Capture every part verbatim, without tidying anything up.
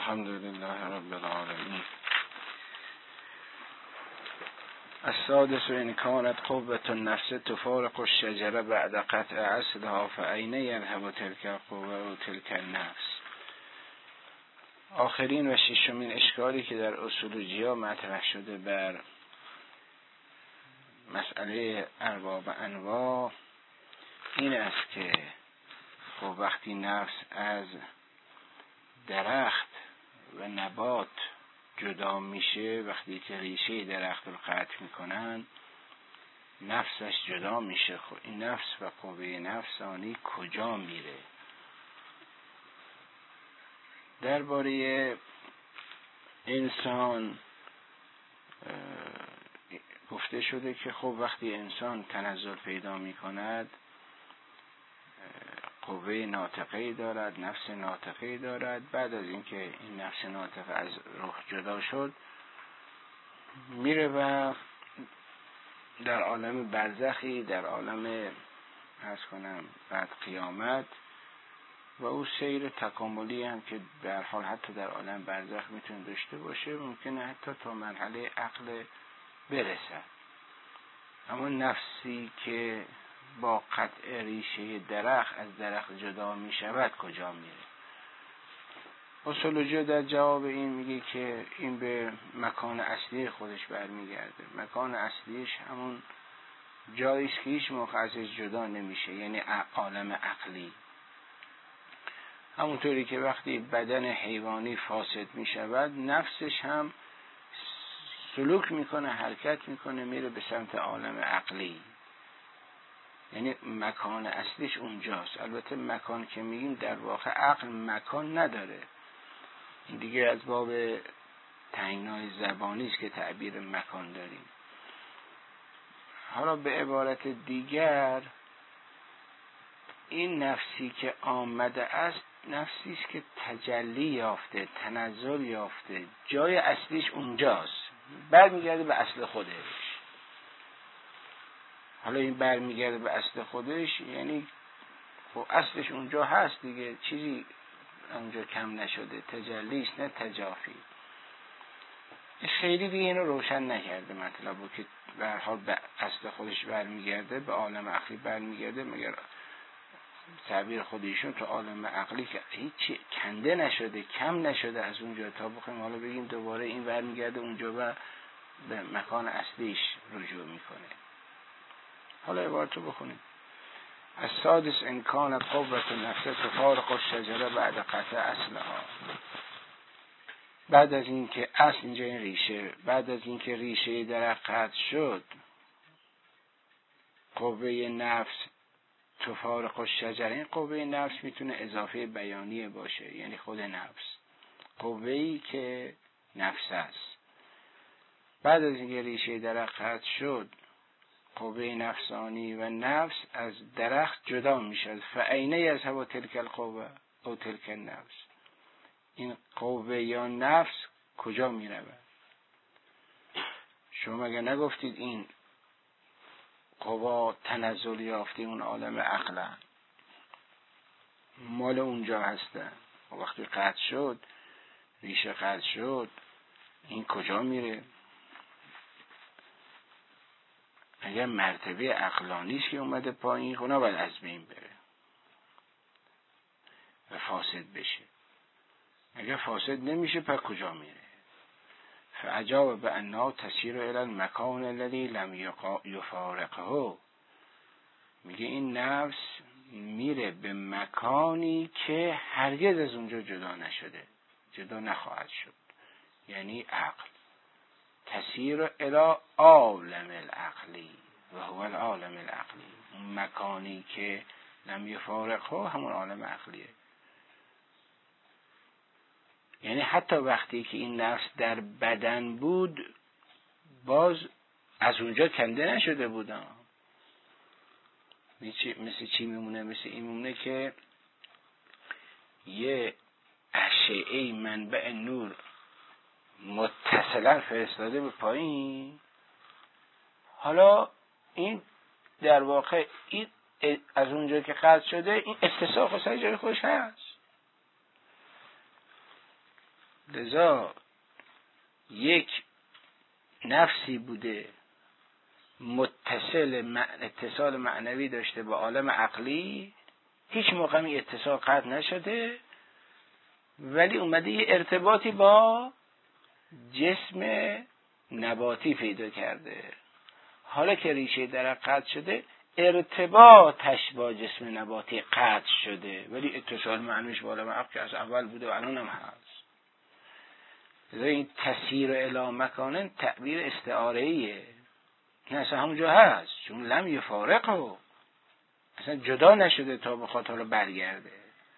الحمد لله رب العالمين. السادس إن كانت قوة النفس تفارق الشجرة بعد قطع أصلها فأين يذهب تلك القوة و تلك النفس. آخرین و ششمین اشکالی که در اصولوجیا مطرح شده بر مسئله ارباب انواع این است که خب وقتی نفس از درخت و نبات جدا میشه، وقتی که ریشه درخت رو قطع میکنن نفسش جدا میشه. خب این نفس و قوه نفسانی کجا میره؟ درباره انسان گفته شده که خب وقتی انسان تنزل پیدا میکند قوه ناطقه دارد، نفس ناطقه دارد. بعد از اینکه این نفس ناطقه از روح جدا شد میره و در عالم برزخی، در عالم عرض کنم بعد قیامت، و او سیر تکاملی هم که به هر حال حتی در عالم برزخ میتونه داشته باشه، ممکنه حتی تا مرحله عقل برسد. اما نفسی که با قطع ریشه درخت از درخت جدا می شود کجا میره؟ اصولوجیا در جواب این میگه که این به مکان اصلی خودش برمیگرده. مکان اصلیش همون جایی است که هیچ موقع ازش جدا نمیشه، یعنی عالم عقلی. همونطوری که وقتی بدن حیوانی فاسد می شود نفسش هم سلوک میکنه، حرکت میکنه، میره به سمت عالم عقلی، یعنی مکان اصلیش اونجاست. البته مکان که میگیم در واقع عقل مکان نداره، این دیگه از باب تنگنای زبانی است که تعبیر مکان داریم. حالا به عبارت دیگر این نفسی که آمده است نفسی است که تجلی یافته، تنزل یافته، جای اصلیش اونجاست، برمیگرده به اصل خودش. حالا این برمیگرده به اصل خودش یعنی خب اصلش اونجا هست دیگه، چیزی اونجا کم نشده، تجلیش نه تجافی. خیلی دیگه اینو روشن نکرده مطلبو که به هر حال به اصل خودش برمیگرده، به عالم عقلی برمیگرده، مگر تعبیر خودشون تو عالم عقلی که هیچی کنده نشده، کم نشده از اونجا تا بخوایم حالا بگیم دوباره این برمیگرده اونجا و به مکان اصلیش رجوع میکنه. حالا عبارتو بخونیم. السادس ان کان قوة النفس تفارق الشجره بعد قطع اصلها. بعد از اینکه اصل اینجا این ریشه، بعد از اینکه ریشه درخت قطع شد قوه نفس تفارق الشجره. این قوه نفس میتونه اضافه بیانیه باشه، یعنی خود نفس، قوه‌ای که نفس است. بعد از اینکه ریشه درخت قطع شد قوه نفسانی و نفس از درخت جدا میشد. فأین یذهب تلک القوه او تلک النفس. این قوه یا نفس کجا میرود؟ شما مگه نگفتید این قوا تنزل یافته اون عالم عقلن، مال اونجا هستن؟ وقتی قطع شد، ریشه قطع شد، این کجا میره؟ اگر مرتبه عقلانیش که اومده پایین خونه باید از بین بره و فاسد بشه. اگر فاسد نمیشه پس کجا میره؟ فعجاب به انها تسیر الى المکان الذی لم یفارقه. میگه این نفس میره به مکانی که هرگز از اونجا جدا نشده، جدا نخواهد شد، یعنی عقل. تسیر الى عالم العقلی و هو العالم العقلی. اون مکانی که لم یفارقه همون عالم عقلیه. یعنی حتی وقتی که این نفس در بدن بود باز از اونجا کنده نشده بودن. مثل چی میمونه؟ مثل این میمونه که یه اشعه منبع نور متصلا فرستاده به پایین، حالا این در واقع این از اونجا که قطع شده این استساق و سر جای خودش هست. لذا یک نفسی بوده متصل مع... اتصال معنوی داشته با عالم عقلی، هیچ موقعی اتصال قطع نشده، ولی اومده یه ارتباطی با جسم نباتی پیدا کرده. حالا که ریشه درخت قطع شده، ارتباطش با جسم نباتی قطع شده، ولی اتصال معنویش با عالم عقل که از اول بوده و الان هم هست. لذا این تسیر الی مکان تعبیر استعاره‌ایه، این اصلا همونجا هست، چون لم یفارقه، اصلا جدا نشده تا بخواد حالا برگرده.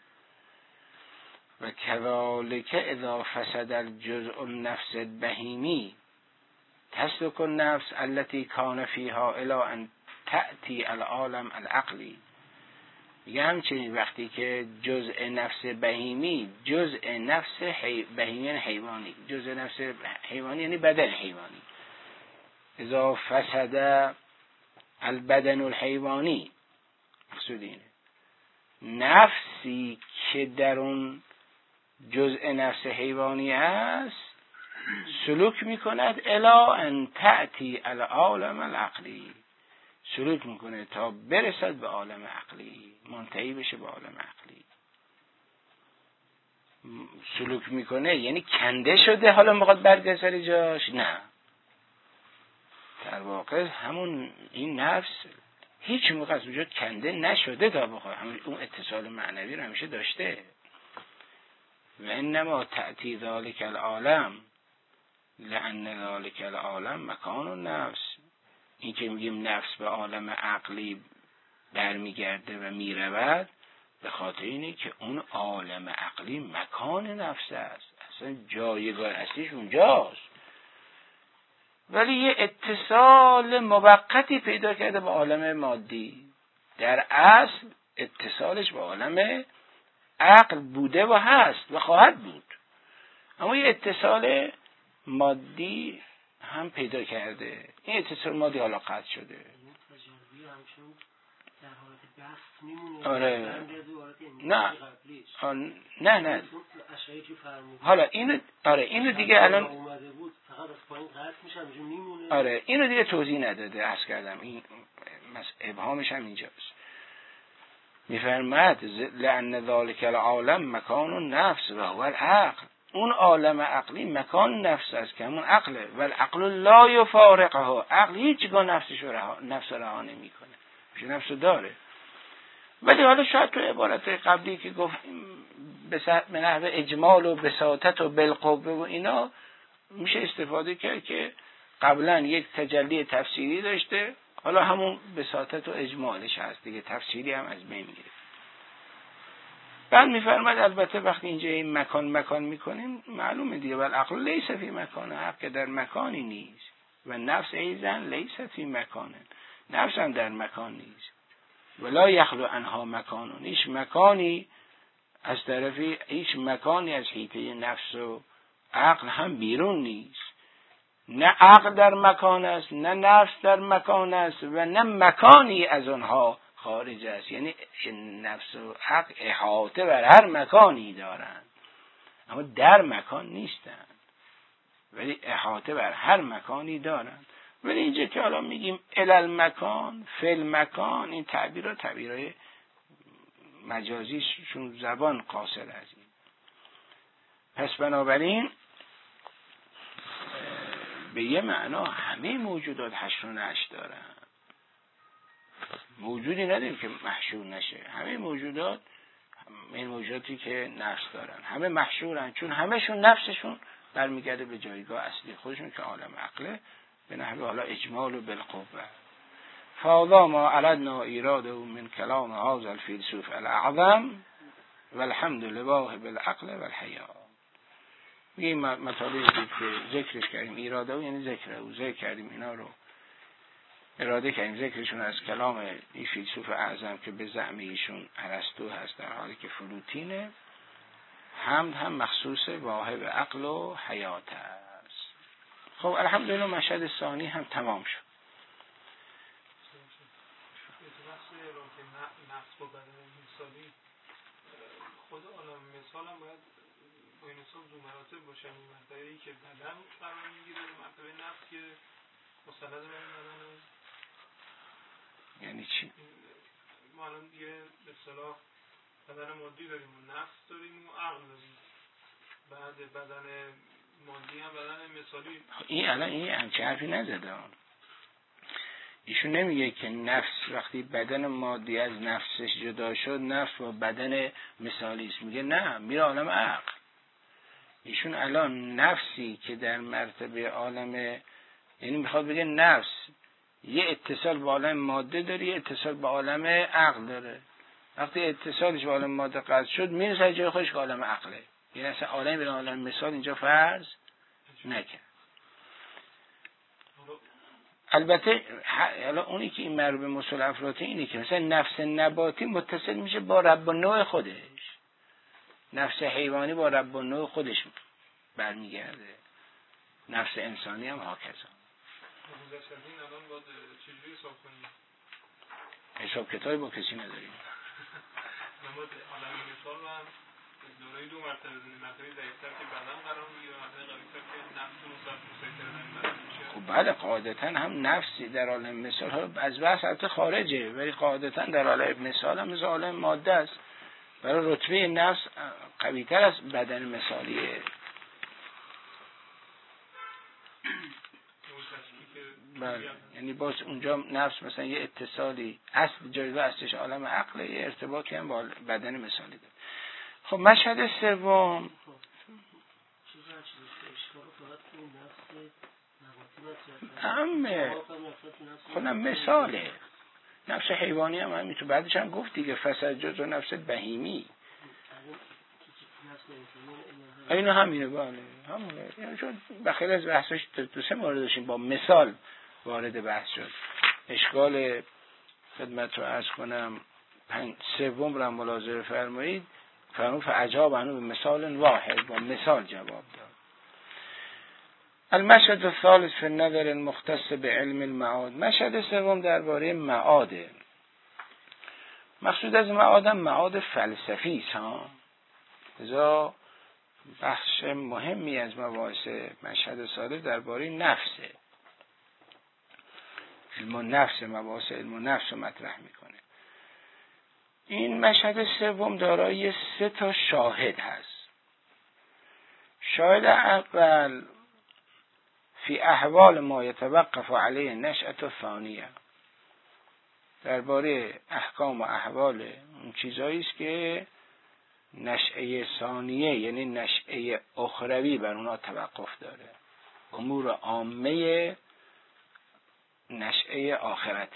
و کذالک اذا فسد الجزء النفس البهیمی تسلک النفس التي کان فیها الی ان تأتی العالم العقلی. میگه همچنین وقتی که جزء نفس بهیمی، جزء نفس حی... بهیمی حیوانی، جزء نفس حیوانی یعنی بدن حیوانی، اذا فسد البدن الحیوانی، مقصود اینه نفسی که در اون جزء نفس حیوانی است سلوک میکند الی ان تأتی العالم العقلی، سلوک میکنه تا برسد به عالم عقلی، منتهی بشه به عالم عقلی. سلوک میکنه یعنی کنده شده حالا میخواد برگرده سر جاش؟ نه، در واقع همون این نفس هیچ موقع از اونجا کنده نشده تا بخواد، همون اون اتصال معنوی رو همیشه داشته. و انما تأتی ذالک العالم لأن ذالک العالم مکان النفس. این که میگیم نفس به عالم عقلی برمیگرده و میرود، به خاطر اینه که اون عالم عقلی مکان نفس است، اصلا جایگاه اصلیش اونجاست، ولی یه اتصال موقتی پیدا کرده با عالم مادی. در اصل اتصالش با عالم عقل بوده و هست و خواهد بود، اما یه اتصال مادی هم پیدا کرده. این اتصال مادی حالا قطع شده. آره نه نه نه حالا اینو آره اینو دیگه الان آره اینو دیگه توضیح نداده، عرض کردم این ابهامش هم اینجاست. میفرماد لأن ذلک العالم مکان النفس و هو العقل، اون عالم عقلی مکان نفس است که همون عقله، و العقل لا یفارقه، عقل هیچگاه نفسش رو رها نفس رها نمیکنه، میشه نفسو داره. ولی حالا شاید تو عبارت قبلی که گفت به نحو اجمال و بساطت و بالقوه و اینا میشه استفاده کرد که قبلا یک تجلی تفسیری داشته، حالا همون بساطت و اجمالش هست دیگه، تفسیری هم از بین میره. بعد میفرماد البته وقتی اینجا این مکان مکان میکنیم معلومه دیگه، ولی عقل لیس فی مکان، حق که در مکانی نیست، و نفس ایزن لیس فی مکان، نفس هم در مکان نیست، ولا یخلو عنها مکانون، هیچ مکانی از طرفی هیچ مکانی از حیطه نفس و عقل هم بیرون نیست. نه عقل در مکان است، نه نفس در مکان است، و نه مکانی از آنها خارج است. یعنی نفس و عقل احاطه بر هر مکانی دارند، اما در مکان نیستند، ولی احاطه بر هر مکانی دارند. ولی اینجا که حالا میگیم الال مکان فل مکان، این تعبیر ها تعبیرهای مجازیشون زبان قاصر از این. پس بنابراین به یه معنا همه موجودات حشر و نشر دارن، موجودی نداریم که محشور نشه، همه موجودات، این موجوداتی که نفس دارن همه محشورن، چون همهشون نفسشون برمیگرده به جایگاه اصلی خودشون که عالم عقله، به نحو حالا اجمال و بالقوه. فاذا ما علدنا ایراده من کلام هذا الفیلسوف الاعظم والحمد لله بالعقل والحیا. این مطالبی که ذکرش کردیم، ایراده او یعنی ذکر او، ذکر کردیم اینا رو اراده کردیم ذکرشون از کلام این فیلسوف اعظم که به زعم ایشون ارسطو هست در حالی که فلوتینه. حمد هم مخصوص واهب عقل و حیات است. خب الحمدلله مشهد ثانی هم تمام شد. نفس با بدن انسانی خود عالم مثال هم باید با این حساب دو مراتب باشه، این مرتبه‌ای که بدن قرار میگیره، مرتبه نفس که مسلط بر این بدنه. یعنی چی؟ ما الان یه به اصطلاح بدن مادی داریم و نفس داریم و عقل داریم. بعد بدن مادی هم بدن مثالی. این الان این همچه حرفی نزده. ایشون نمیگه که نفس وقتی بدن مادی از نفسش جدا شد نفس با بدن مثالی است. میگه نه، میره عالم عقل. ایشون الان نفسی که در مرتبه عالم، یعنی میخواد بگه نفس یه اتصال با عالم ماده داره، یه اتصال با عالم عقل داره. وقتی اتصالش با عالم ماده قطع شد میرسه جای خودش که عالم عقله. یعنی اصلا عالم به عالم مثال اینجا فرض نکرد. البته حالا اونی که این مربوط به مسئله افراطی اینه که مثلا نفس نباتی متصل میشه با رب النوع خودش، نفس حیوانی با رب النوع خودش برمیگرده، نفس انسانی هم هاکذا. حساب کتابی با کسی نداریم. دورای دو مرتبه دونیم، مرتبه ضعیفتر که بدن قرار میگیره، مرتبه قویتر که نفس مسیطر نمیبره میشه. خب بله، قاعدتا هم نفسی در عالم مثال ها از بحث البته خارجه، ولی قاعدتا در عالم مثال هم مثل عالم ماده است. برای رتبه نفس قویتر از بدن مثالیه. بله، یعنی باز اونجا نفس مثلا یه اتصالی اصل جایگاه اصلش عالم عقل، یه ارتباطی هم با بدن مثالی داره. خب مشهد سوم همه خودم مثاله، نفس حیوانی هم همین تو بعدش هم گفت دیگه، فسد جز و نفس بهیمی اینو همینه. بله همونه، یعنی چون بخیل از بحثش دو سه مورد داشتیم با مثال وارد بحث شد. اشکال خدمت رو عرض کنم پنج سوم رو ملاحظه فرمایید، فرمود فعجاب عنه به مثال واحد، با مثال جواب داد. المشهد الثالث فی النظر المختص به علم المعاد. مشهد سوم درباره معاده. مقصود از معادم معاد فلسفی است ها. لذا بخش مهمی از مباحث مشهد ثالث درباره نفسه، علم النفس، مباحث علم النفس رو مطرح میکنه. این مشهد سوم دارای سه تا شاهد هست. شاهد اول فی احوال ما یتوقف علیه نشأة الثانیه، درباره احکام و احوال اون چیزایی است که نشأه ثانیه یعنی نشأه اخروی بر اونها توقف داره، امور عامه نشأه آخرت.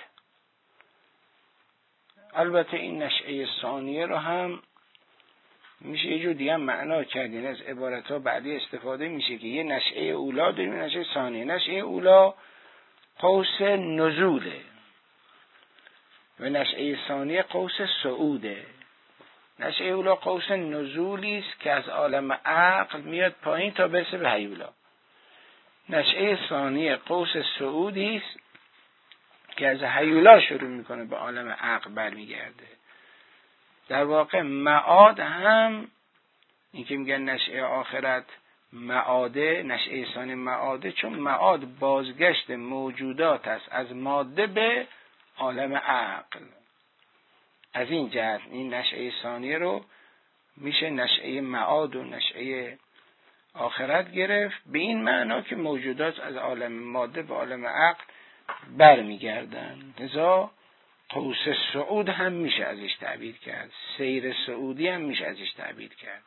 البته این نشأه ثانیه رو هم میشه یه جور دیگه معنا کردین، از عبارت ها بعدی استفاده میشه که یه نشأه اولا داریم، نشأه ثانیه. نشأه اولا قوس نزوله و نشأه ثانیه قوس صعوده. نشأه اولا قوس نزولی است که از عالم عقل میاد پایین تا برسه به هیولا. نشأه ثانیه قوس صعودی است که از هیولا شروع میکنه به عالم عقل برمیگرده. در واقع معاد هم این که میگن نشأه آخرت معاده، نشأه ثانی معاده، چون معاد بازگشت موجودات است از ماده به عالم عقل. از این جهت این نشأه ثانیه رو میشه نشأه معاد و نشأه آخرت گرفت، به این معنا که موجودات از عالم ماده به عالم عقل برمیگردن. لذا قوس صعود هم میشه ازش تعبیر کرد، سیر صعودی هم میشه ازش تعبیر کرد.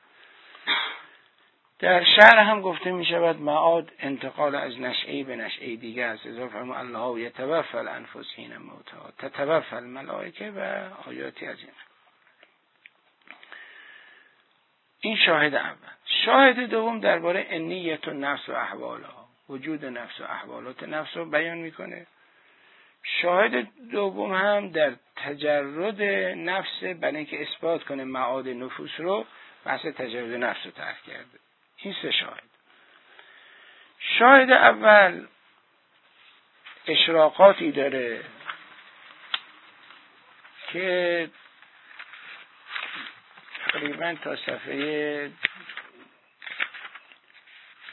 در شرع هم گفته میشود معاد انتقال از نشأه به نشأه دیگه است. لذا فرمود الله یتوفی الانفس حین موتها تتوفی الملائکه و آیاتی از این. این شاهد اول. شاهد دوم درباره انیت و نفس و احوالها، وجود نفس و احوالات نفس رو بیان میکنه. شاهد دوم هم در تجرد نفس، برای اینکه اثبات کنه معاد نفوس رو، بحث تجرد نفس رو طرح کرده. این سه شاهد. شاهد اول اشراقاتی داره که تقریبا تا صفحه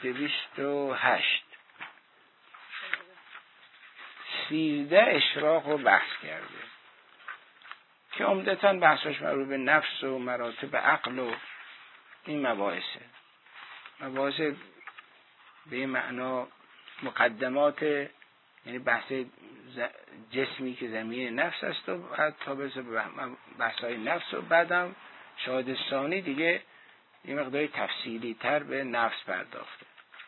دویست و هشت سیزده اشراق رو بحث کرده که عمدتاً بحثش مربوط به نفس و مراتب عقل و این مباحثه. مباحث به این معنا مقدمات، یعنی بحث جسمی که زمین نفس است و بعد تا به بحث‌های نفس و بعدم شاهد ثانی دیگه یه مقداری تفصیلی تر به نفس پرداخته.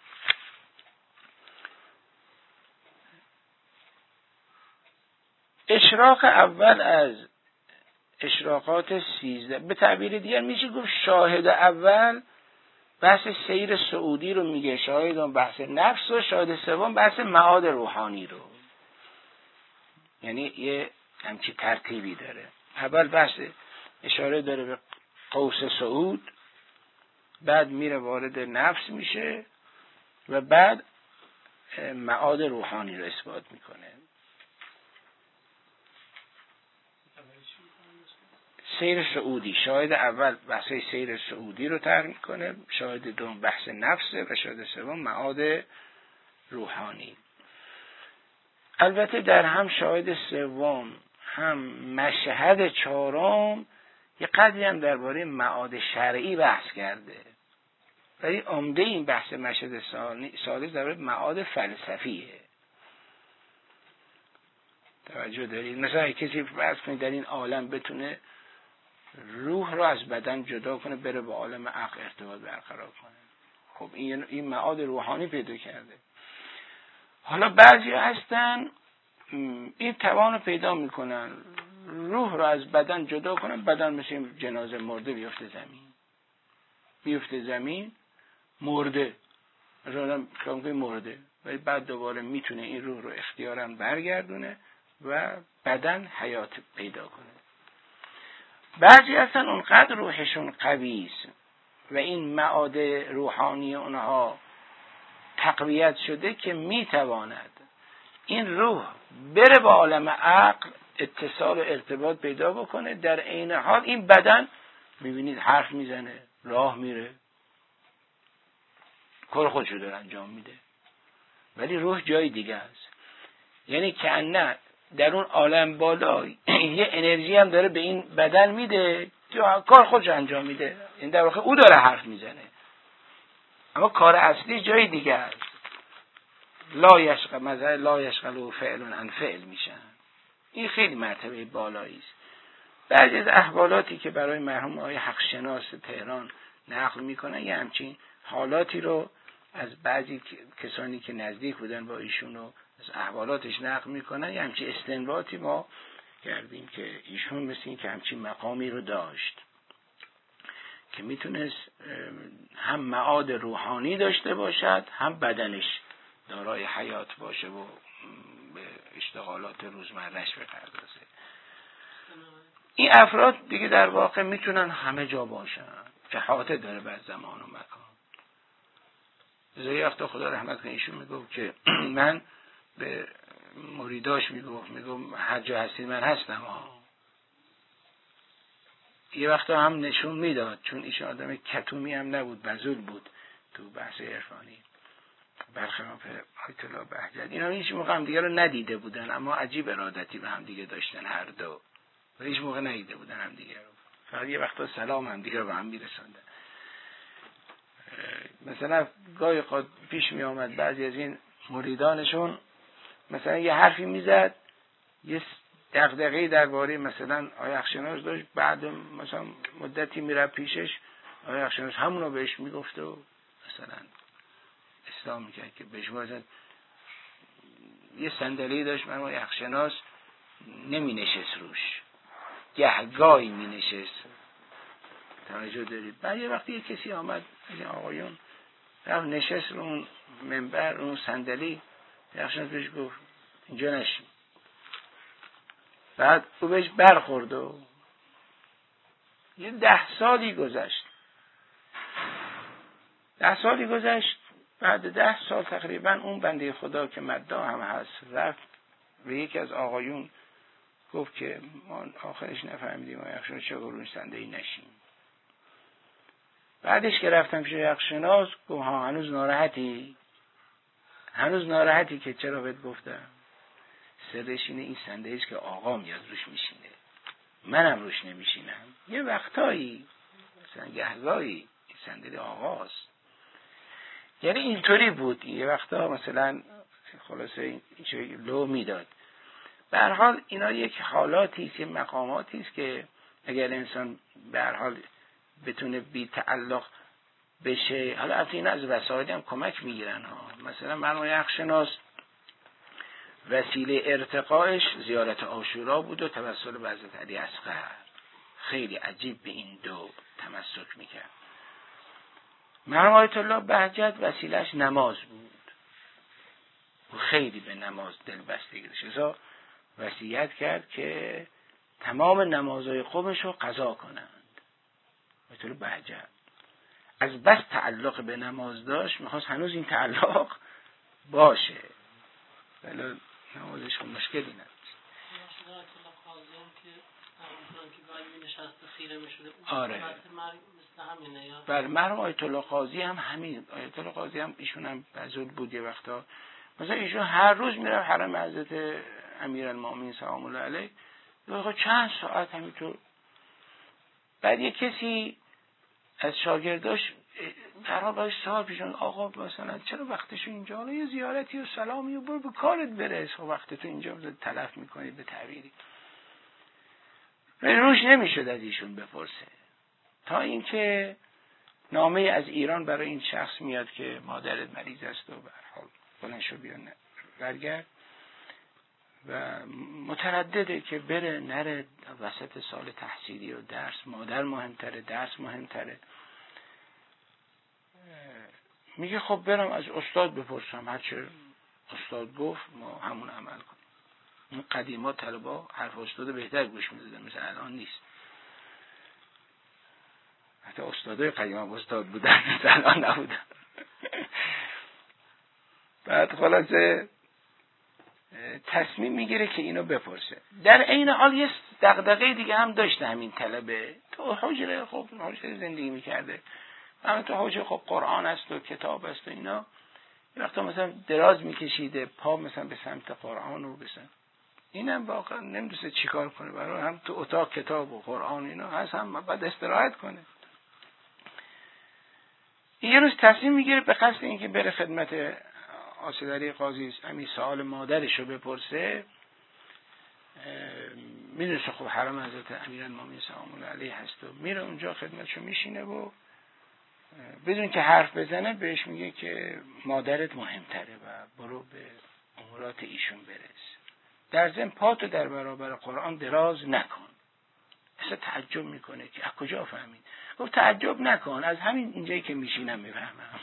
اشراق اول از اشراقات سیزده، به تعبیر دیگر میشه گفت شاهد اول بحث سیر سعودی رو میگه، شاهد اون بحث نفس و شاهد سوم بحث معاد روحانی رو، یعنی یه همچی ترتیبی داره. اول بحث اشاره داره به قوس صعود، بعد میره وارد نفس میشه و بعد معاد روحانی رو اثبات میکنه. سیر سعودی، شاهد اول بحث سیر سعودی رو طرح میکنه، شاهد دوم بحث نفسه و شاهد سوم معاد روحانی. البته در هم شاهد سوم هم مشهد چهارم یه قدری هم درباره معاد شرعی بحث کرده، ولی عمده این بحث مشهد ثالث درباره معاد فلسفیه. توجه دارید؟ مثلا کسی فرض کنید در این عالم بتونه روح رو از بدن جدا کنه بره به عالم عقل ارتباط برقرار کنه، خب این این معاد روحانی پیدا کرده. حالا بعضی هستن این توان رو پیدا میکنن روح رو از بدن جدا کنن، بدن مثل جنازه مرده بیفته زمین بیفته زمین مرده، مثلا خیلی مرده، ولی بعد دوباره میتونه این روح رو اختیاراً برگردونه و بدن حیات پیدا کنه. بعضی هستن اونقدر روحشون قوی است و این معاد روحانی اونها تقویت شده که میتواند این روح بره با عالم عقل اتصال و ارتباط پیدا بکنه، در عین حال این بدن میبینید حرف میزنه، راه میره، کار خودشو داره انجام میده، ولی روح جای دیگه است. یعنی که نه در اون عالم بالا یه انرژی هم داره به این بدن میده که کار خودش انجام میده، این در واقع او داره حرف میزنه، اما کار اصلی جای دیگه است. لا یشغل مزه لا یشغل فعل عن فعل میشن. این خیلی مرتبه بالایی است. بعضی از احوالاتی که برای مرحوم آقای حق شناس تهران نقل میکنن یه همچین حالاتی رو از بعضی کسانی که نزدیک بودن با ایشون رو از احوالاتش نقل میکنن، یه همچین استنباطی ما کردیم که ایشون مثل این که همچین مقامی رو داشت که میتونست هم معاد روحانی داشته باشد هم بدنش دارای حیات باشه و به اشتغالات روزمره‌اش بپردازه. این افراد دیگه در واقع میتونن همه جا باشن، احاطه داره بر زمان و مکان. زایی وقتا خدا رحمت کنه ایشون میگفت که من به مریداش میگفت میگم هر جا هستید من هستم ها. یه وقتا هم نشون میداد، چون ایشون آدم کتومی هم نبود، بزول بود تو بحث عرفانی، برخلاف آیت الله بهجت. اینا هیچ موقع هم دیگه رو ندیده بودن، اما عجیب ارادتی به هم دیگه داشتن هر دو، و هیچ موقع ندیده بودن هم دیگه رو، فقط یه وقتا سلام هم دیگه رو به هم میرسوندن. مثلا گاهی قد پیش می آمد بعضی از این مریدانشون مثلا یه حرفی میزد، یه دغدغه‌ای درباره مثلا آیه اخشناس داشت، بعد مثلا مدتی میره پیشش آیه اخشناس همونو بهش میگفت و مثلا اسلام میکرد که بهش مثلا یه صندلی داشت من آیه اخشناس نمی نشست روش، گهگاهی می نشست. توجه دارید؟ بعد یه وقتی یه کسی آمد از این آقایون رفت نشست رو اون منبر رو اون صندلی، اخشناس بهش گفت اینجا نشین. بعد او بهش برخورد و یه ده سالی گذشت ده سالی گذشت بعد ده سال تقریبا اون بنده خدا که مدعا هم هست رفت به یکی از آقایون گفت که ما آخرش نفهمیدیم آیه اخشناس چه قرون صندلی نشین. بعدش که رفتم پیش یخشناس گفت ها هنوز ناراحتی؟ هنوز ناراحتی که چرا بهت گفتم؟ سرش اینه این صندلیش که آقا میاد روش میشینه، منم روش نمیشینم. یه وقتایی مثلا گهگاهی این صندلی آقاست. یعنی اینطوری بود. یه وقتا مثلا خلاصه اینجوری لو میداد. به هر حال اینا یک حالاتی است، یک مقاماتی است که اگر انسان به هر حال بتونه بی تعلق بشه، حالا البته اینا از وسایل هم کمک میگیرن ها. مثلا مرحوم یخشناس وسیله ارتقایش زیارت عاشورا بود و توسل به حضرت علی اصغر. خیلی عجیب به این دو تمسک میکرد. مرحوم آیت الله بهجت وسیلهش نماز بود و خیلی به نماز دل بستگی داشت. ازا وصیت کرد که تمام نمازهای قومش رو قضا کنند. آیت الله بهجت از بس تعلق به نماز داشت، میخواست هنوز این تعلق باشه، ولی نمازش خب مشکلی نداشت. آره بله، مرحوم آیت الله قاضی هم همین. آیت الله قاضی هم ایشون هم بزرگ بود. یه وقتا مثلا ایشون هر روز میره حرم حضرت امیرالمومنین سلام الله علیه، یه چند ساعت همینطور. بعد یه کسی از شاگرداش برای باش سوال پیشون، آقا مثلا چرا وقتشو اینجا، حالا یه زیارتی و سلامی و برو به کارت برس، خب وقتتو اینجا تلف میکنی به تعبیری. روش نمیشد از ایشون بپرسه، تا اینکه نامه از ایران برای این شخص میاد که مادرت مریض است و به هر حال بلند شو بیا برگرد، و متردده که بره نره وسط سال تحصیلی و درس، مادر مهمتره درس مهمتره. میگه خب برم از استاد بپرسم، هرچه استاد گفت ما همون عمل کنیم. این قدیما طلبا حرف استاد بهتر گوش میدادن، مثل الان نیست. حتی استادای قدیما استاد بودن، مثل الان نبودن. بعد خلاصه تصمیم میگیره که اینو بپرسه. در عین حال یه دغدغه دیگه هم داشته همین طلبه. تو حجره، خب حجره زندگی میکرده، اما تو حجره خب قرآن است و کتاب است و اینا. یه وقتا مثلا دراز میکشیده پا مثلا به سمت قرآن و بسن، اینم واقعا نمیدونه چیکار کنه، برای هم تو اتاق کتاب و قرآن اینا هست، هم بعد استراحت کنه. یه روز تصمیم میگیره به قصد اینکه بره خدمت آسدری قاضی همین سوال مادرش رو بپرسه. میدونه خب حرم حضرت امیرالمومنین سلام الله علیه هست و میره اونجا خدمتشو میشینه و بدون که حرف بزنه بهش میگه که مادرت مهمتره و برو به امورات ایشون برس. در ضمن پاتو در برابر قرآن دراز نکن. اصلا تعجب میکنه که از کجا فهمید؟ گفت تعجب نکن، از همین اینجایی که میشینم میفهمم.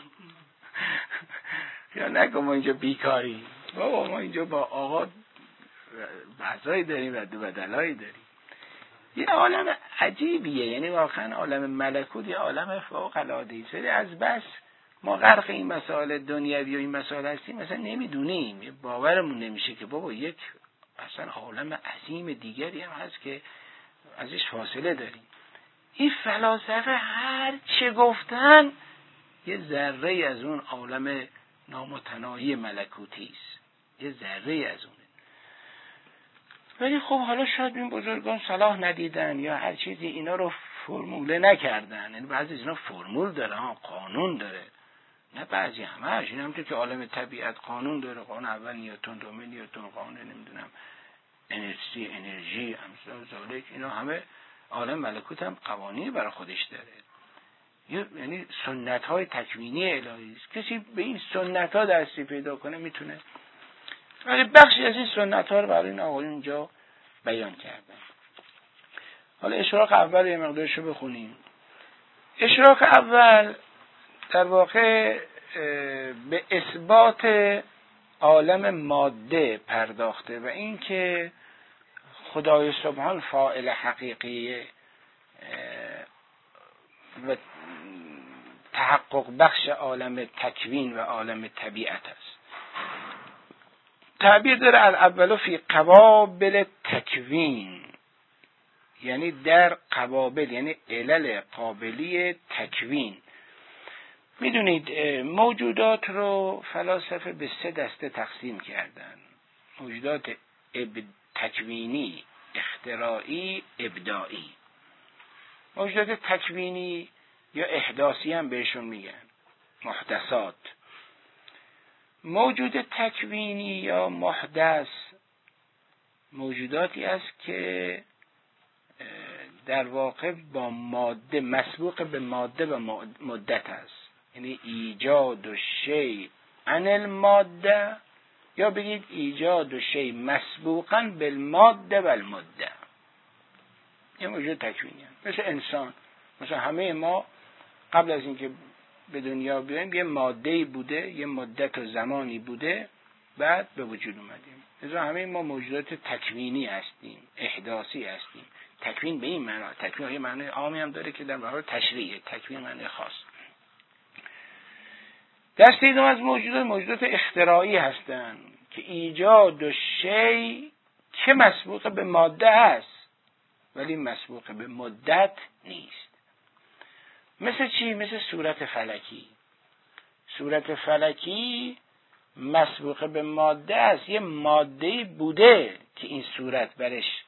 یا نکن ما اینجا بیکاری، بابا ما اینجا با آقا بحثایی داریم و دو بدلایی داریم. یه عالم عجیبیه، یعنی واقعا عالم ملکوت یه عالم فوق العاده است. از بس ما غرق این مسائل دنیوی و این مسائل هستیم مثلا نمیدونیم، باورمون نمیشه که بابا یک اصلا عالم عظیم دیگری هم هست که ازش فاصله داریم. این فلاسفه هر چه گفتن یه ذره از اون عالم نامتناهی ملکوتی است، یه ذره از اونه. ولی خب حالا شاید این بزرگان صلاح ندیدن یا هر چیزی اینا رو فرموله نکردن. یعنی بعضی از اینا فرمول داره، ها قانون داره، نه بعضی همه‌اش. این همونطور که عالم طبیعت قانون داره، قانون اول نیوتن، دوم نیوتن، قانون نمیدونم انرژی انرژی امثال ذالک، اینا همه عالم ملکوت هم قوانینی برای خودش داره. یعنی سنت های تکوینی الهی است. کسی به این سنت ها دستی پیدا کنه میتونه. ولی بخشی از این سنت ها رو برای این آقایون اینجا بیان کردن. حالا اشراق اول یه مقدارشو بخونیم. اشراق اول در واقع به اثبات عالم ماده پرداخته و این که خدای سبحان فاعل حقیقی و تحقق بخش عالم تکوین و عالم طبیعت است. تعبیر داره الاول فی قوابل تکوین، یعنی در قوابل، یعنی علل قابلی تکوین. میدونید موجودات رو فلاسفه به سه دسته تقسیم کردن: موجودات اب... تکوینی، اختراعی، ابداعی. موجودات تکوینی یا احداثی هم بهشون میگن، محدثات. موجود تکوینی یا محدث موجوداتی است که در واقع با ماده، مسبوق به ماده و مدت است، یعنی ایجاد و شیء عن الماده، یا بگید ایجاد و شیء مسبوقا بالماده و المده. این موجود تکوینی هست. مثل انسان، مثلا همه ما قبل از اینکه به دنیا بیاییم یه ماده‌ای بوده، یه مدت و زمانی بوده، بعد به وجود اومدیم. لذا همه ما موجودات تکوینی هستیم، احداثی هستیم. تکوین به این معنا، تکوین یه معنی عامی هم داره که در واقع تشریع، تکوین معنی خاص. دسته دوم از موجودات موجودات اختراعی هستند که ایجاد و شیء که مسبوق به ماده است ولی مسبوق به مدت نیست. مثل چی؟ مثل صورت فلکی. صورت فلکی مسبوق به ماده است، یه ماده‌ای بوده که این صورت برش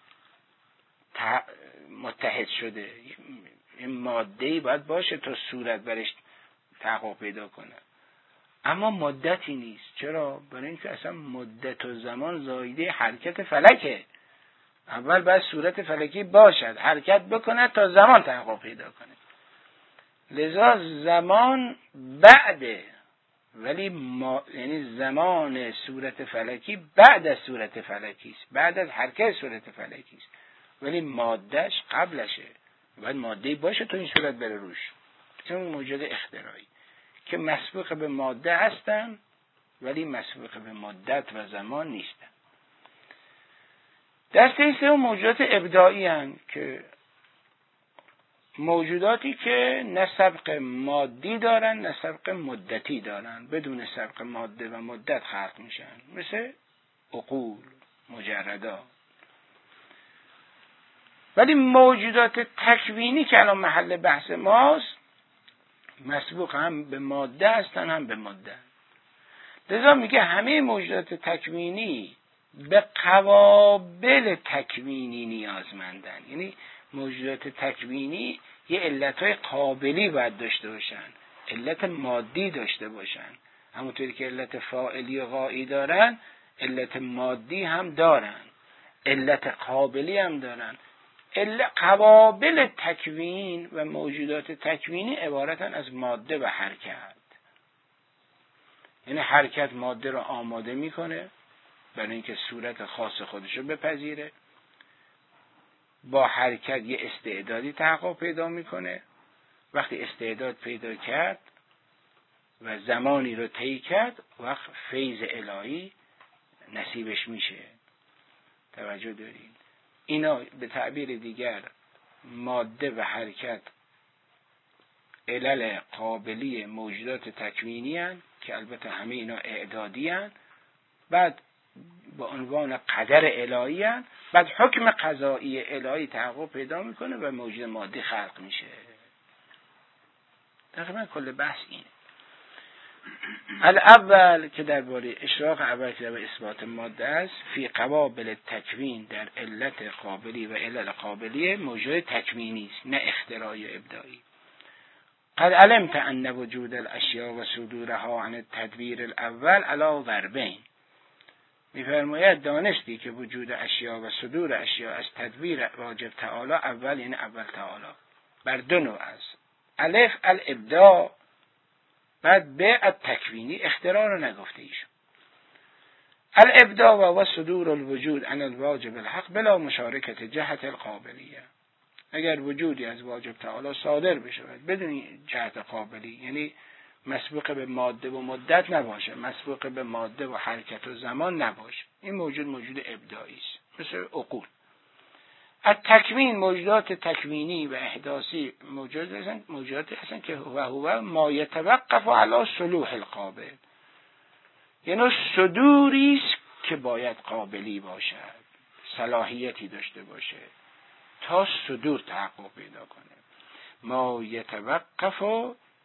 متحد شده. این ماده‌ای باید باشه تا صورت برش تحقق پیدا کنه، اما مدتی نیست. چرا؟ برای اینکه اصلا مدت و زمان زایده حرکت فلکه. اول باید صورت فلکی باشد، حرکت بکنه تا زمان تحقق پیدا کنه. لذا زمان بعده، ولی ما... یعنی زمان صورت فلکی بعد از صورت فلکی است، بعد از حرکت صورت فلکی است، ولی مادهش قبلشه. باید ماده‌ای باشه تو این صورت بره روش. چون موجود اختراعی که مسبوق به ماده هستن ولی مسبوق به مدت و زمان نیستن. دسته سوم موجودات ابداعی هستند که موجوداتی که نه سبق مادی دارن نه سبق مدتی دارن، بدون سبق ماده و مدت خلق میشن، مثل عقول، مجردا. ولی موجودات تکوینی که الان محل بحث ماست مسبوق هم به ماده هستن هم به مدت. لذا میگه همه موجودات تکوینی به قوابل تکوینی نیازمندن. یعنی موجودات تکوینی یه علتهای قابلی باید داشته باشن، علت مادی داشته باشن. همونطوری که علت فاعلی و غایی دارن، علت مادی هم دارن، علت قابلی هم دارن. قوابل تکوین و موجودات تکوینی عبارتن از ماده و حرکت. یعنی حرکت ماده رو آماده میکنه برای اینکه صورت خاص خودش رو بپذیره، با حرکت یه استعدادی تحقق پیدا میکنه. وقتی استعداد پیدا کرد و زمانی رو طی کرد، وقت فیض الهی نصیبش میشه. توجه دارین؟ اینا به تعبیر دیگر ماده و حرکت علل قابلی موجودات تکوینی هستند که البته همه اینا اعدادی هستند. بعد با عنوان قدر الهی هستند، بعد حکم قضایی الهی تحقق پیدا میکنه و موجود مادی خلق میشه. تقریبا کل بحث اینه. الاول که درباره اشراق اول که در اثبات ماده است، فی قوابل تکوین در علت قابلی و علل قابلی موجود تکوینی است، نه اختراعی و ابداعی. قد علمت ان وجود الاشیاء و صدورها عن التدبیر الاول علی ضربین. میفرماید دانستی که وجود اشیاء و صدور اشیاء از تدبیر واجب تعالی اول، یعنی اول تعالی، بر دو نوع است. الف الابداع، بعد به التکوینی، اختراع رو نگفته ایشون. الابداع و صدور الوجود عن الواجب الحق بلا مشارکت جهت القابلیه. اگر وجودی از واجب تعالی صادر بشه بدون جهت قابلی، یعنی مسبوق به ماده و مدت نباشه، مسبوق به ماده و حرکت و زمان نباشه، این موجود موجود ابداعی است، مثل عقول. التکوین موجودات تکوینی و احداثی موجودات هستند موجوداتی هستند که هو هو ما یتوقف علی صلوح القابل، یعنی صدوری است که باید قابلی باشد، صلاحیتی داشته باشه تا صدور تحقق پیدا کنه. ما یتوقف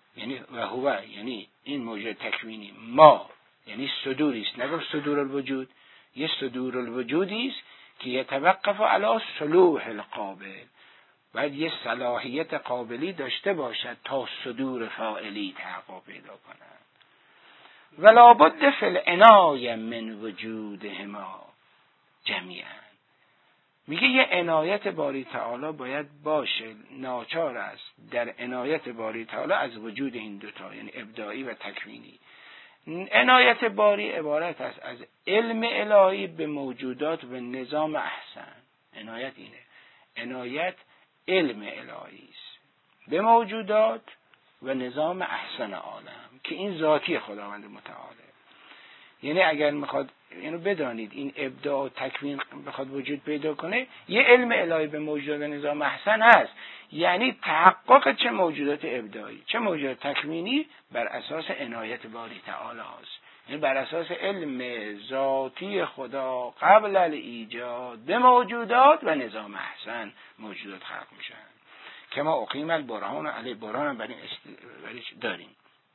یعنی و هو یعنی این موجود تکوینی، ما یعنی صدوری است، نگفت صدور الوجود، یه صدور الوجودی است که یتوقف علی صلوح القابل، باید یه صلاحیت قابلی داشته باشد تا صدور فاعلی تحقق پیدا کند. ولا بد فی العنایه من وجودهما جمیعا. میگه یه عنایت باری تعالی باید باشه، ناچار است در عنایت باری تعالی از وجود این دوتا، یعنی ابداعی و تکوینی. عنایت باری عبارت است از علم الهی به موجودات و نظام احسن. عنایت اینه، عنایت علم الهی است به موجودات و نظام احسن عالم که این ذاتی خداوند متعاله. یعنی اگر میخواد، یعنی بدانید این ابداع و تکوین بخواد وجود پیدا کنه، یه علم الهی به موجودات و نظام احسن هست، یعنی تحقق چه موجودات ابداعی چه موجودات تکوینی بر اساس عنایت باری تعالی است، یعنی بر اساس علم ذاتی خدا قبل الایجاد به موجودات و نظام احسن موجودات خلق میشن. که ما اقیم البرهان علی برهان برای داریم.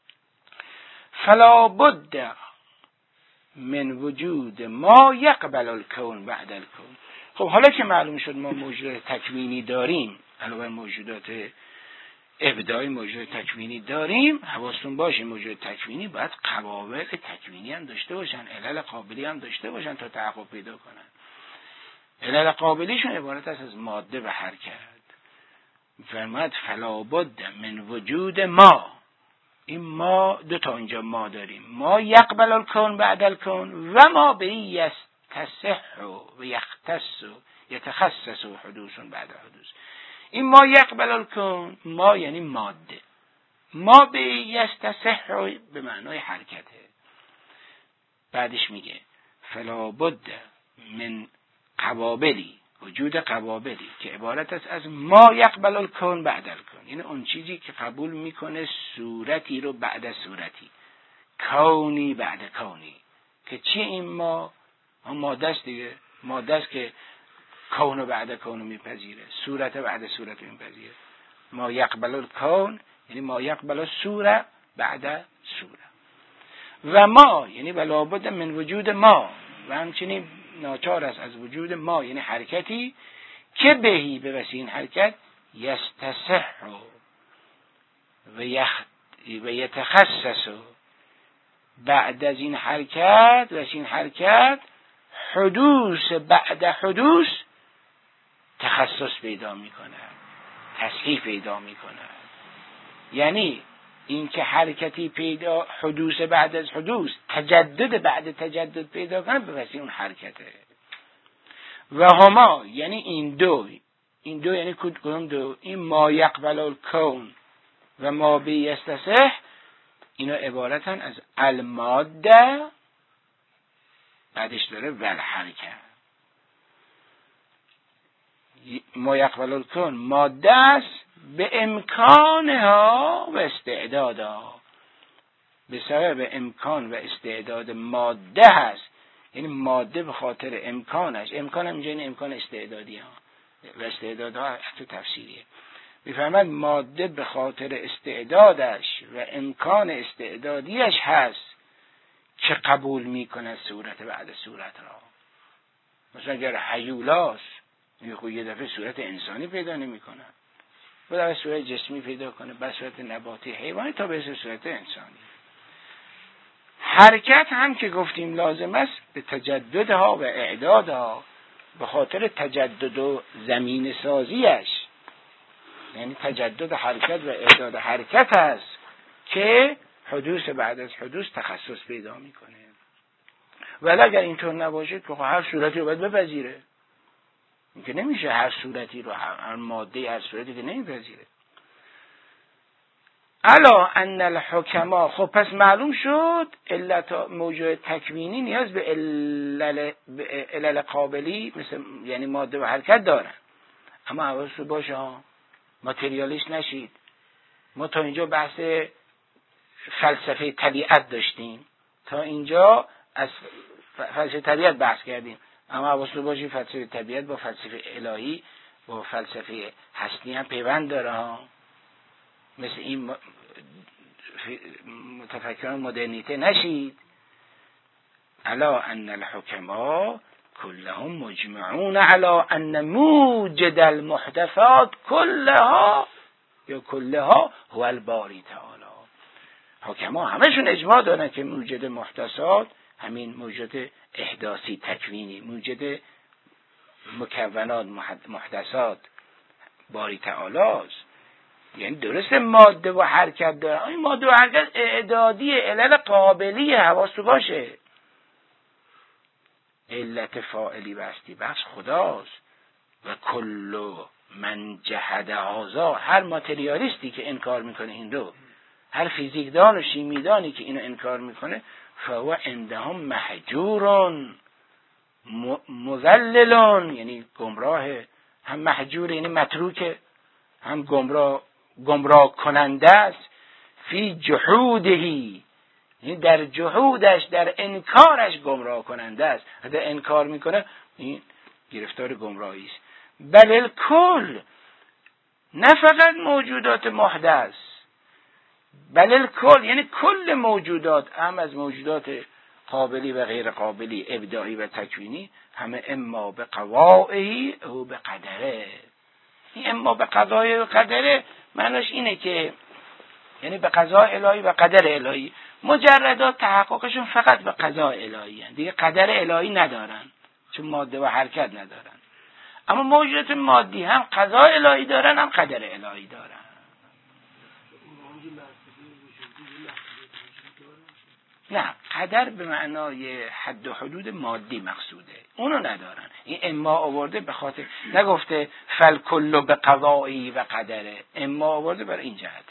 فلا بد من وجود ما یقبل الکون بعد الکون. خب حالا که معلوم شد ما موجودات تکوینی داریم، علاوه موجودات ابداعی موجودات تکوینی داریم، حواستون باشه موجودات تکوینی باید قوابل تکوینی هم داشته باشن، علل قابلی هم داشته باشن تا تحقق پیدا کنن. علل قابلیشون عبارت است از ماده و حرکت. فرماید فلا بد من وجود ما، این ما دو تا اینجا ما داریم، ما یقبل الکون بعد الکون و ما به یستصح و یختص و یتخصص و حدوث بعد حدوث. این ما یقبل الکون، ما یعنی ماده، ما به یستصح به معنای حرکته. بعدش میگه فلا بد من قوابلی، وجود قوابلی که عبارت است از ما یقبل الکون بعد الکون، یعنی اون چیزی که قبول میکنه صورتی رو بعد از صورتی، کونی بعد کونی. که چی این ما؟ هم ماده است دیگه، ماده است که کون بعد کون میپذیره، صورت بعد صورت میپذیره. ما یقبل الکون یعنی ما یقبل الصوره بعد صوره. و ما یعنی ولا بد من وجود ما، و همچنین ناچار است از وجود ما یعنی حرکتی که بهی به وسیله این حرکت یستصح و یخ و یتخصص بعد از این حرکت و این حرکت حدوث بعد حدوث تخصص پیدا میکنه، تصحیح پیدا میکنه. یعنی این که حرکتی پیدا حدوث بعد از حدوث تجدد بعد تجدد پیدا کنه به وسیله اون حرکته. و هما یعنی این دو، این دو یعنی کدوم دو؟ این ما یقبل الکون و ما به یستصح، اینا عبارتن از الماده، بعدش داره ول حرکت. ما یقبل الکون ماده است به امکانها و استعدادها، به سبب امکان و استعداد ماده هست، یعنی ماده به خاطر امکانش، امکان هم اینجا این امکان استعدادی ها و استعدادها تو تفسیریه. میفهمد ماده به خاطر استعدادش و امکان استعدادیش هست که قبول میکنه صورت بعد صورت را. مثلا اگر هیولاست یه دفعه صورت انسانی پیدا نمیکنه، بعد صورت جسمی پیدا کنه، بعد صورت نباتی حیوانی تا به صورت انسانی. حرکت هم که گفتیم لازم است به تجددها و اعدادها، به خاطر تجدد و زمین سازیش، یعنی تجدد حرکت و اعداد حرکت است که حدوث بعد از حدوث تخصص پیدا میکنه. ولی اگر اینطور نباشه که هر صورتی رو باید بپذیره، این که نمیشه هر صورتی رو، هر ماده هر صورتی که نمیپذیره. الا ان الحکما، خب پس معلوم شد علت موجود تکوینی نیاز به علل, علل قابلی مثل یعنی ماده و حرکت دارن. اما حواستون باشه ها، ماتریالیست نشید. ما تا اینجا بحث فلسفه طبیعت داشتیم، تا اینجا از فلسفه طبیعت بحث کردیم، اما حواستون باشه فلسفه طبیعت با فلسفه الهی با فلسفه هستی هم پیوند داره ها. مثل این متفکران مدرنیته نشید. الا ان الحکما كلهم مجمعون على ان موجد المحدثات كلها یا كلها هو الباری تعالی. حکما همشون اجماع دارن که موجد محدثات همین موجد احداثی تکوینی، موجد مکونات محدثات باری تعالی است. یعنی درست ماده و حرکت داره، این ماده و حرکت اعدادی علل قابلی، حواستو باشه. علت فاعلی بستی بخش خداست. و کل من جحد هذا، هر ماتریالیستی که انکار میکنه این رو، هر فیزیکدان و شیمیدانی که اینو انکار میکنه، فهو عندهم محجورون مذللون، یعنی گمراه، هم محجور یعنی متروکه، هم گمراه گمراه کننده است. فی جحودهی، یعنی در جحودش، در انکارش گمراه کننده است. اگر انکار میکنه این گرفتار گمراهی است. بل الکل، نه فقط موجودات محدث، بل الکل یعنی کل موجودات، هم از موجودات قابلی و غیر قابلی، ابداعی و تکوینی، همه اما به قضائه او به قدره. این اما به قضای و قدره معناش اینه که یعنی به قضای الهی و قدر الهی. مجردات تحققشون فقط به قضای الهی هستند، دیگه قدر الهی ندارن، چون ماده و حرکت ندارن. اما موجودات مادی هم قضای الهی دارن، هم قدر الهی دارن. نه، قدر به معنای حد و حدود مادی مقصوده، اونو ندارن. این اما آورده به خاطر، نگفته فالکل به قضایی و قدره، اما آورده برای این جهته.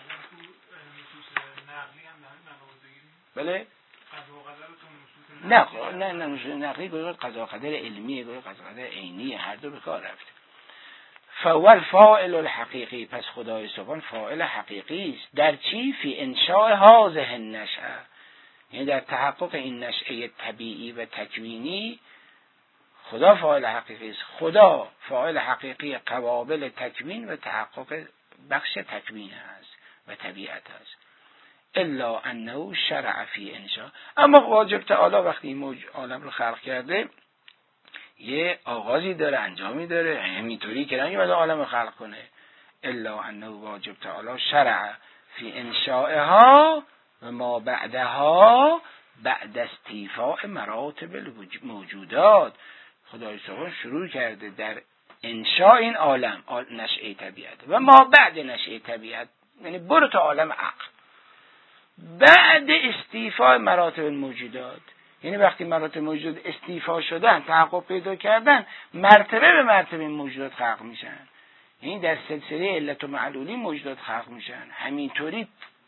بله؟ نه نه نه نصوص نقلی گویا قضا قدر علمیه، گویا قضا قدر عینیه، هر دو به کار رفته. فاول فاعل الحقیقی، پس خدای سبحان فاعل حقیقی است. در چی؟ فی انشاء هذه النشأه، یعنی در تحقق این نشأه طبیعی و تکوینی خدا فاعل حقیقی است. خدا فاعل حقیقی قوابل تکوین و تحقق بخش تکوین است و طبیعت است. الا انه شرع فی انشاء، اما واجب تعالی وقتی این موج عالم رو خلق کرده یه آغازی داره، انجامی داره، همینطوری که نمیاد عالم رو خلق کنه. الا انه واجب تعالی شرع فی انشاءها و ما بعدها بعد استیفاء مراتب الموجودات. خدای سبحان شروع کرده در انشاء این عالم، نشأه طبیعت، و ما بعد نشأه طبیعت یعنی برو تا عالم عقل، بعد استیفاء مراتب الموجودات، یعنی وقتی مراتب موجودات استیفا شدن، تحقق پیدا کردن، مرتبه به مرتبه موجودات خلق میشن. یعنی در سلسله علت و معلولی موجودات خلق میشن، همینطوری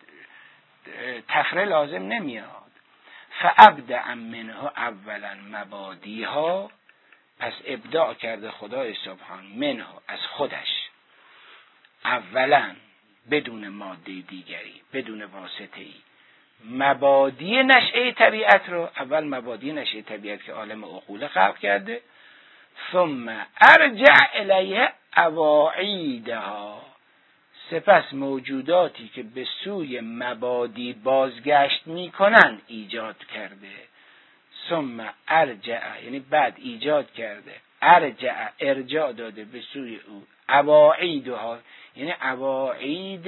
تفره لازم نمیاد. فابدع منه اولا مبادیها، پس ابداع کرده خدای سبحان منه از خودش، اولا بدون ماده دیگری، بدون واسطه‌ای، مبادی نشأه طبیعت رو. اول مبادی نشأه طبیعت که عالم عقول خلق کرده، ثم ارجع الیه اواعیدها، سپس موجوداتی که به سوی مبادی بازگشت میکنند ایجاد کرده. ثم ارجع یعنی بعد ایجاد کرده، ارجع ارجاع داده به سوی او، اواعیدها یعنی اواعید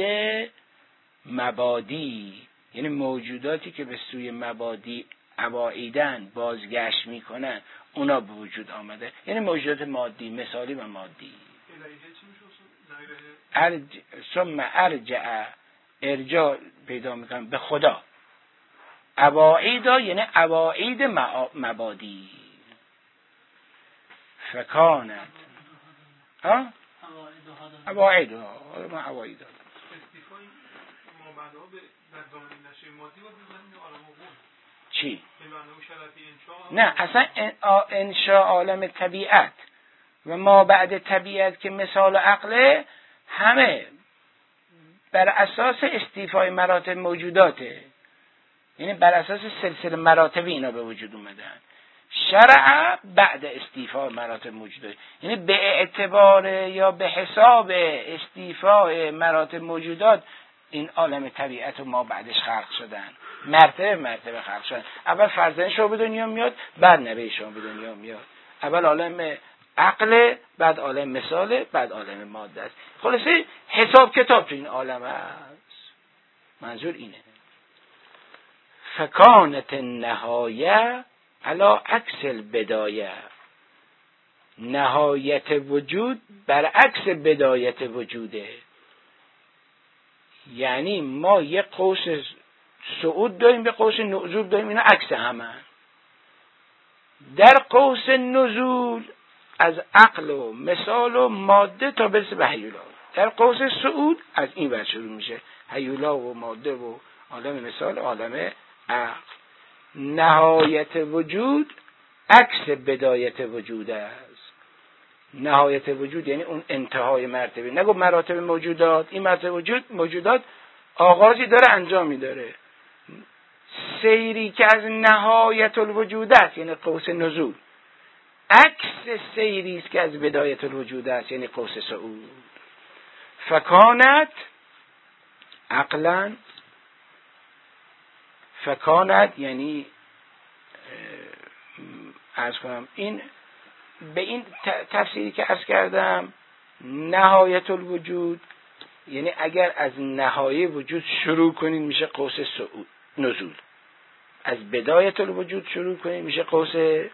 مبادی، یعنی موجوداتی که به سوی مبادی اواعیدن، بازگشت میکنن، اونا به وجود آمده، یعنی موجودات مادی، مثالی و مادی. ارج... ثم ارجع ارجاع پیدا میکنن به خدا، اواعیدا یعنی اواعید مبادی. فکانت ها اواعید ها ما اواعید ها استیفای ما بعدها به در زمان نشأه مادی و بزنیم عالم عقول چی؟ نه اصلا انشاء عالم طبیعت و ما بعد طبیعت که مثال عقله، همه بر اساس استیفای مراتب موجوداته، یعنی بر اساس سلسله مراتب اینا به وجود اومدن. شرع بعد استیفاء مراتب موجودات، یعنی به اعتبار یا به حساب استیفاء مراتب موجودات این عالم طبیعت و ما بعدش خلق شدن، مرتبه مرتبه خلق شدن. اول فرزند شما به دنیا میاد، بعد نوه شما به دنیا میاد. اول عالم عقل، بعد عالم مثال، بعد عالم ماده است. خلاصه حساب کتاب تو این عالم است. منظور اینه. فکانت النهایه علی عکس البدایه. نهایت وجود برعکس بدایت وجوده. یعنی ما یه قوس صعود داریم، به قوس نزول داریم، اینا عکس همه. در قوس نزول از عقل و مثال و ماده تا برسه به هیولا. در قوس صعود از این ور شروع میشه، هیولا و ماده و عالم مثال، عالم عقل. نهایت وجود عکس بدایت وجود است. نهایت وجود یعنی اون انتهای مرتبه. نگو مراتب موجودات، این مرتبه وجود موجودات آغازی داره، انجامی داره. سیری که از نهایت الوجود است یعنی قوس نزول، عکس سیری است که از بدایت الوجود است یعنی قوس صعود. فکانت عقلا، فکانت یعنی عرض کنم این به این تفسیری که عرض کردم، نهایت الوجود یعنی اگر از نهایه وجود شروع کنید میشه قوس صعود نزول، از بدایت الوجود شروع کنید میشه قوس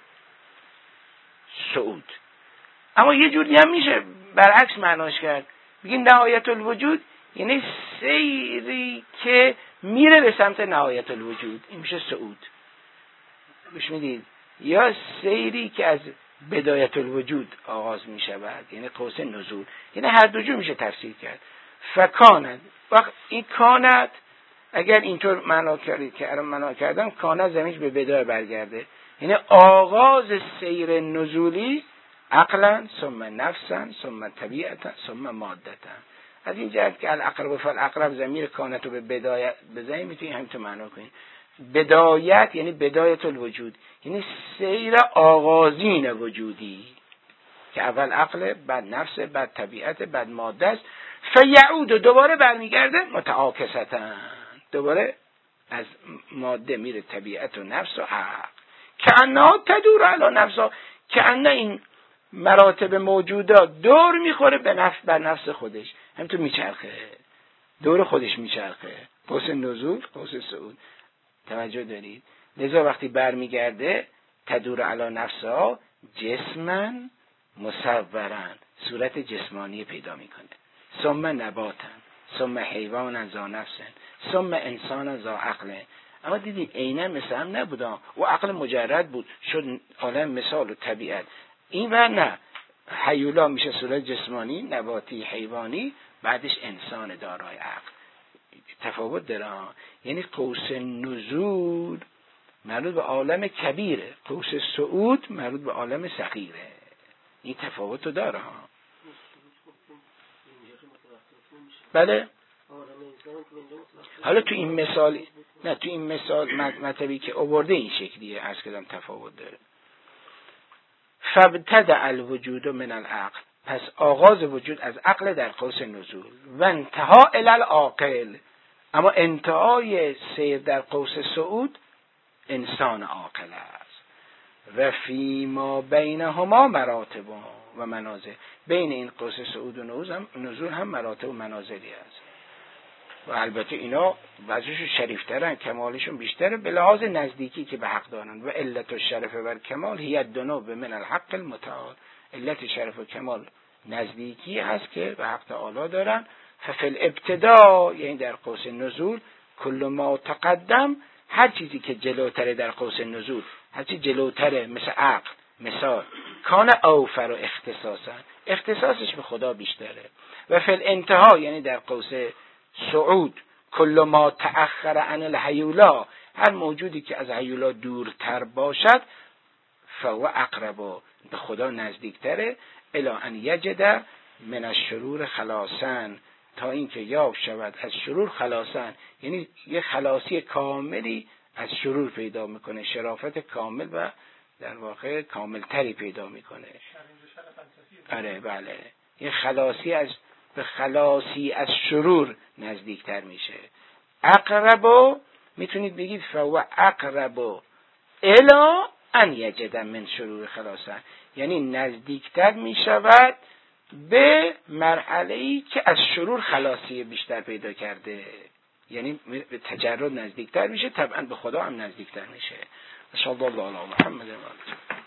صعود. اما یه جوری هم میشه برعکس معناش کرد، بگیم نهایت الوجود یعنی سیری که میره به سمت نهایت الوجود، این میشه صعود. گوش میدید؟ یا سیری که از بدایت الوجود آغاز میشود یعنی قوس نزول. یعنی هر دو جور میشه تفسیر کرد. فکانت، وقت این کانت اگر اینطور معنا کردید که الان معنا کردم، کانت زمینش به بدایه برگرده، یعنی آغاز سیر نزولی عقلا ثم نفسا ثم طبیعتا ثم مادتا. از این جهت که الاقرب فالاقرب ضمیر کانت رو به بدایت بزنید میتونید همینطور معنا کنید. بدایت یعنی بدایت الوجود، یعنی سیر آغازین وجودی که اول عقل، بعد نفس، بعد طبیعت، بعد ماده است. فیعود، دوباره برمیگرده متعاکستا، دوباره از ماده میره طبیعت و نفس و عقل. که انا تدور علی نفسها، که انا این مراتب موجودات دور میخوره به نفس، بر نفس خودش، همینطور میچرخه، دور خودش میچرخه. قوس نزول، قوس صعود. توجه دارید؟ لذا وقتی برمیگرده تدور علی نفسها جسمن مصورن، صورت جسمانی پیدا میکنه. ثم نباتن، ثم حیوانن ذا نفسن، ثم انسانن ذا عقل. اما دیدید عیناً مثل هم نبودا، و عقل مجرد بود، شد عالم مثال و طبیعت. این ور نه، هیولا میشه صورت جسمانی، نباتی، حیوانی، بعدش انسان دارای عقل. تفاوت داره. یعنی قوس نزول مربوط به عالم کبیره، قوس صعود مربوط به عالم صغیره. این تفاوت رو داره. بله. حالا تو این مثال، نه تو این مثال مطلبی که آورده این شکلیه، عرض کردم تفاوت داره. فابتدأ الوجود من العقل، پس آغاز وجود از عقل در قوس نزول، و انتها الی العاقل، اما انتهای سیر در قوس صعود انسان عاقل است. و فیما بینهما مراتب و منازل، بین این قوس صعود و نزول هم مراتب و منازلی است. و البته اینا وضعشون شریفترن، کمالشون بیشتره به لحاظ نزدیکی که به حق دارن. و علت الشرف و کمال هی دنو به من الحق المتعال، علت شرف و کمال نزدیکی هست که به حق تعالی دارن. ففی الابتدا یعنی در قوس نزول کل ما تقدم، هر چیزی که جلوتره در قوس نزول، هر چیزی جلوتره مثل عقل، مثال کان اوفر و اختصاصا، اختصاصش به خدا بیشتره. و فی الانتها یعنی در قوس صعود کل ما تأخر عن الهیولا، هر موجودی که از هیولا دورتر باشد فهو اقرب، به خدا نزدیکتره. الی ان یجد من الشرور خلاصن، تا اینکه یاب شود از شرور خلاصن، یعنی یه خلاصی کاملی از شرور پیدا میکنه، شرافت کامل و در واقع کاملتری پیدا میکنه. آره بله، یه خلاصی از به خلاصی از شرور نزدیکتر میشه. اقرب میتونید بگید فهو اقرب الی ان یجد من شرور خلاصا، یعنی نزدیکتر میشود به مرحله‌ای که از شرور خلاصی بیشتر پیدا کرده، یعنی به تجرد نزدیکتر میشه، طبعا به خدا هم نزدیکتر میشه. صلی الله علی محمد و آله.